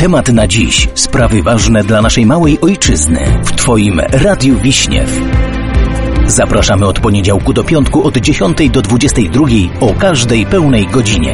Temat na dziś. Sprawy ważne dla naszej małej ojczyzny. W Twoim Radiu Wiśniew. Zapraszamy od poniedziałku do piątku od 10 do 22 o każdej pełnej godzinie.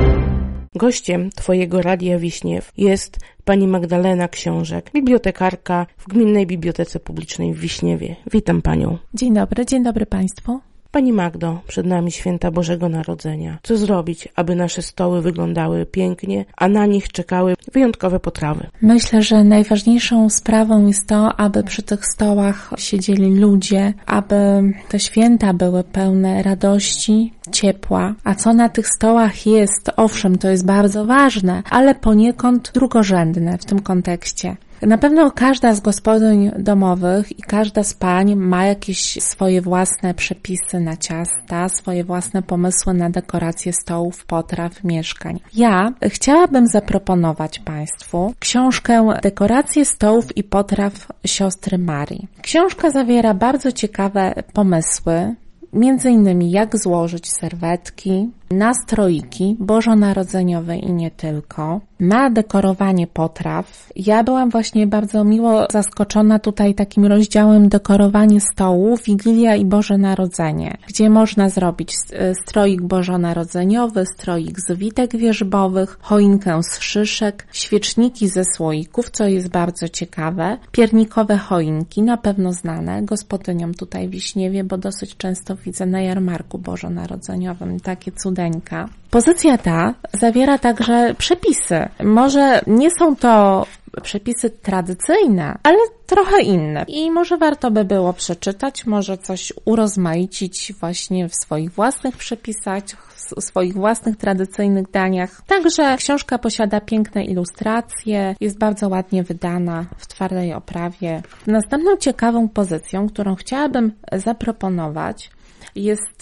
Gościem Twojego Radia Wiśniew jest pani Magdalena Książek, bibliotekarka w Gminnej Bibliotece Publicznej w Wiśniewie. Witam panią. Dzień dobry państwu. Pani Magdo, przed nami święta Bożego Narodzenia. Co zrobić, aby nasze stoły wyglądały pięknie, a na nich czekały wyjątkowe potrawy? Myślę, że najważniejszą sprawą jest to, aby przy tych stołach siedzieli ludzie, aby te święta były pełne radości, ciepła. A co na tych stołach jest, owszem, to jest bardzo ważne, ale poniekąd drugorzędne w tym kontekście. Na pewno każda z gospodyń domowych i każda z pań ma jakieś swoje własne przepisy na ciasta, swoje własne pomysły na dekorację stołów, potraw, mieszkań. Ja chciałabym zaproponować państwu książkę Dekoracje stołów i potraw siostry Marii. Książka zawiera bardzo ciekawe pomysły, między innymi jak złożyć serwetki, nastroiki bożonarodzeniowe i nie tylko. Ma dekorowanie potraw. Ja byłam właśnie bardzo miło zaskoczona tutaj takim rozdziałem dekorowanie stołu, Wigilia i Boże Narodzenie, gdzie można zrobić stroik bożonarodzeniowy, stroik z witek wierzbowych, choinkę z szyszek, świeczniki ze słoików, co jest bardzo ciekawe, piernikowe choinki, na pewno znane gospodyniom tutaj w Wiśniewie, bo dosyć często widzę na jarmarku bożonarodzeniowym takie cudeńka. Pozycja ta zawiera także przepisy. Może nie są to przepisy tradycyjne, ale trochę inne. I może warto by było przeczytać, może coś urozmaicić właśnie w swoich własnych przepisach, w swoich własnych tradycyjnych daniach. Także książka posiada piękne ilustracje, jest bardzo ładnie wydana w twardej oprawie. Następną ciekawą pozycją, którą chciałabym zaproponować, jest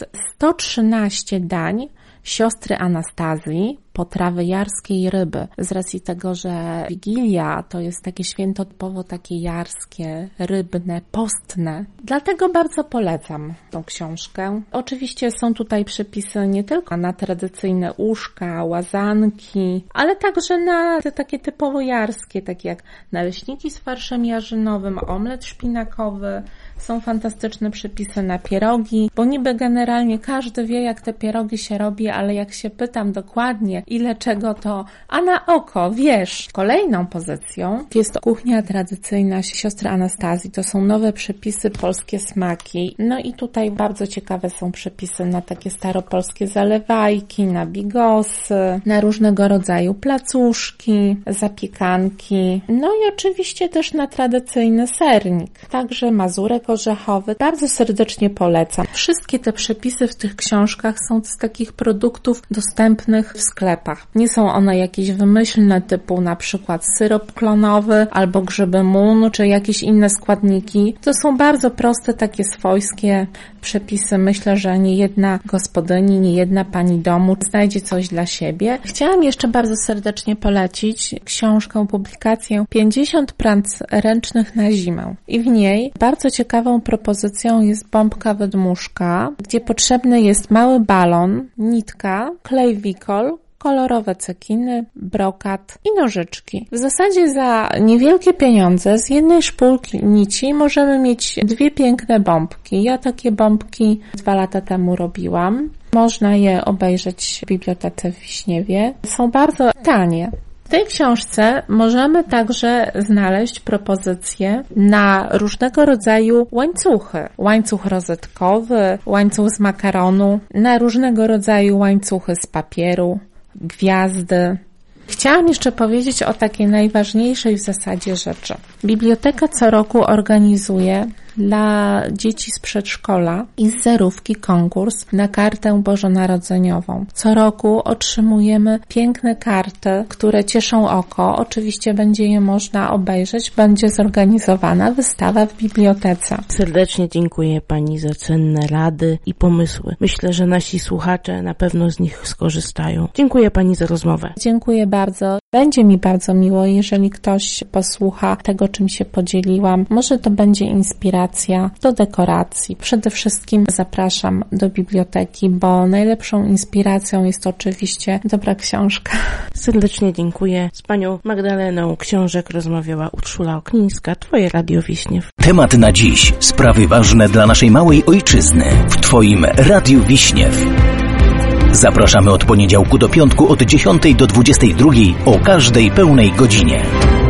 113 dań siostry Anastazji, potrawy jarskiej ryby. Z racji tego, że Wigilia to jest takie święto typowo takie jarskie, rybne, postne. Dlatego bardzo polecam tą książkę. Oczywiście są tutaj przepisy nie tylko na tradycyjne uszka, łazanki, ale także na te takie typowo jarskie, takie jak naleśniki z farszem jarzynowym, omlet szpinakowy. Są fantastyczne przepisy na pierogi, bo niby generalnie każdy wie, jak te pierogi się robi, ale jak się pytam dokładnie, ile czego to, a na oko wiesz. Kolejną pozycją jest kuchnia tradycyjna siostry Anastazji. To są nowe przepisy, polskie smaki. No i tutaj bardzo ciekawe są przepisy na takie staropolskie zalewajki, na bigosy, na różnego rodzaju placuszki, zapiekanki. No i oczywiście też na tradycyjny sernik. Także mazurek orzechowy. Bardzo serdecznie polecam. Wszystkie te przepisy w tych książkach są z takich produktów dostępnych w sklepach. Nie są one jakieś wymyślne typu na przykład syrop klonowy albo grzyby mun, czy jakieś inne składniki. To są bardzo proste, takie swojskie przepisy. Myślę, że nie jedna gospodyni, nie jedna pani domu znajdzie coś dla siebie. Chciałam jeszcze bardzo serdecznie polecić książkę, publikację 50 prac ręcznych na zimę. I w niej bardzo ciekawą propozycją jest bombka wydmuszka, gdzie potrzebny jest mały balon, nitka, klej wikol, kolorowe cekiny, brokat i nożyczki. W zasadzie za niewielkie pieniądze z jednej szpulki nici możemy mieć dwie piękne bombki. Ja takie bombki 2 lata temu robiłam. Można je obejrzeć w bibliotece w Wiśniewie. Są bardzo tanie. W tej książce możemy także znaleźć propozycje na różnego rodzaju łańcuchy. Łańcuch rozetkowy, łańcuch z makaronu, na różnego rodzaju łańcuchy z papieru, gwiazdy. Chciałam jeszcze powiedzieć o takiej najważniejszej w zasadzie rzeczy. Biblioteka co roku organizuje dla dzieci z przedszkola i z zerówki konkurs na kartę bożonarodzeniową. Co roku otrzymujemy piękne karty, które cieszą oko. Oczywiście będzie je można obejrzeć. Będzie zorganizowana wystawa w bibliotece. Serdecznie dziękuję pani za cenne rady i pomysły. Myślę, że nasi słuchacze na pewno z nich skorzystają. Dziękuję pani za rozmowę. Dziękuję bardzo. Będzie mi bardzo miło, jeżeli ktoś posłucha tego, czym się podzieliłam. Może to będzie inspiracja do dekoracji. Przede wszystkim zapraszam do biblioteki, bo najlepszą inspiracją jest oczywiście dobra książka. Serdecznie dziękuję. Z panią Magdaleną Książek rozmawiała Urszula Oknińska, Twoje Radio Wiśniew. Temat na dziś. Sprawy ważne dla naszej małej ojczyzny. W Twoim Radiu Wiśniew. Zapraszamy od poniedziałku do piątku od 10 do 22 o każdej pełnej godzinie.